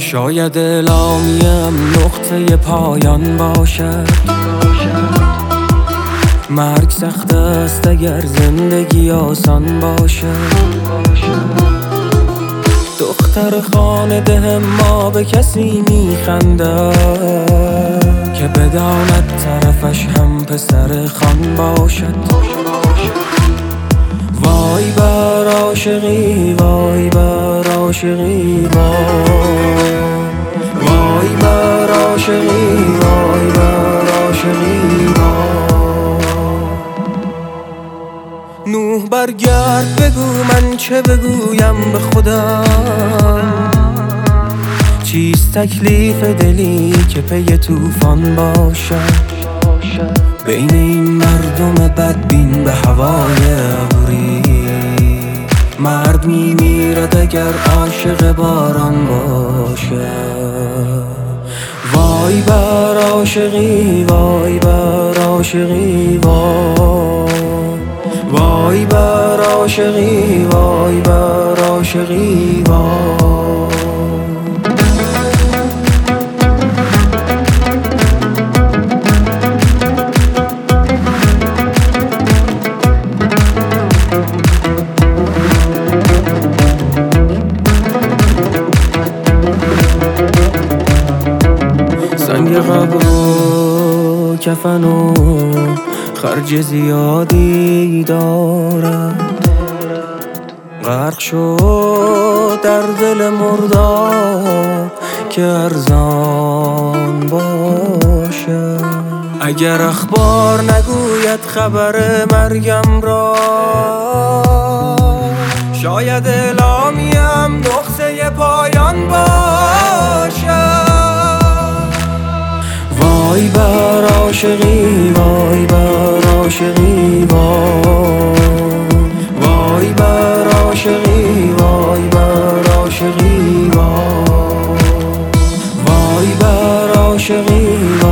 شاید اعلامیم نقطه پایان باشد. مرگ سخت است اگر زندگی آسان باشد. دختر خانه ده ما به کسی میخندد که بداند طرفش هم پسر خان باشد. وای بر عاشقی، وای بر عاشقی، وای بر عاشقی، وای بر عاشقی. نوح برگرد بگو من چه بگویم به خودم. چیست تکلیف دلی که پی طوفان باشد؟ بین این مردم بدبین به هوای ابری مرد میمیرد اگر عاشق باران باشد. وای بر عاشقی، وای بر عاشقی، وای بر عاشقی، وای بر عاشقی. سنگ قبر و کفن و خرج زیادی دارد. غرق شد در دل مردار که ارزان باشد. اگر اخبار نگوید خبر مرگم را، شاید اعلامیم نقطه پایان باشد. وای بر عاشقی، وای بر عاشقی، وای بر عاشقی، وای بر عاشقی، وای بر عاشقی.